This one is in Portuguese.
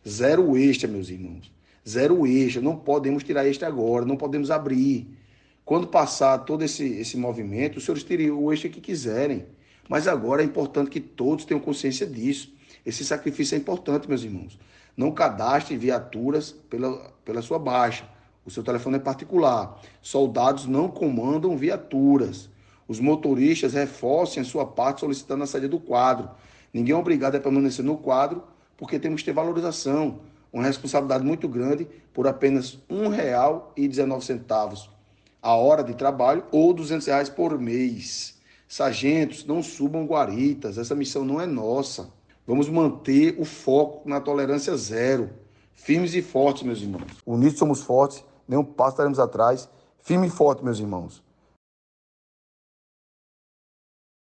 Zero extra, meus irmãos. Zero extra. Não podemos tirar extra agora, não podemos abrir. Quando passar todo esse movimento, os senhores tirem o extra que quiserem. Mas agora é importante que todos tenham consciência disso. Esse sacrifício é importante, meus irmãos. Não cadastre viaturas pela sua baixa. O seu telefone é particular. Soldados não comandam viaturas. Os motoristas reforcem a sua parte solicitando a saída do quadro. Ninguém é obrigado a permanecer no quadro, porque temos que ter valorização. Uma responsabilidade muito grande por apenas R$ 1,19 a hora de trabalho ou R$ 200 por mês. Sargentos, não subam guaritas, essa missão não é nossa. Vamos manter o foco na tolerância zero. Firmes e fortes, meus irmãos. Unidos somos fortes, nenhum passo estaremos atrás. Firme e forte, meus irmãos.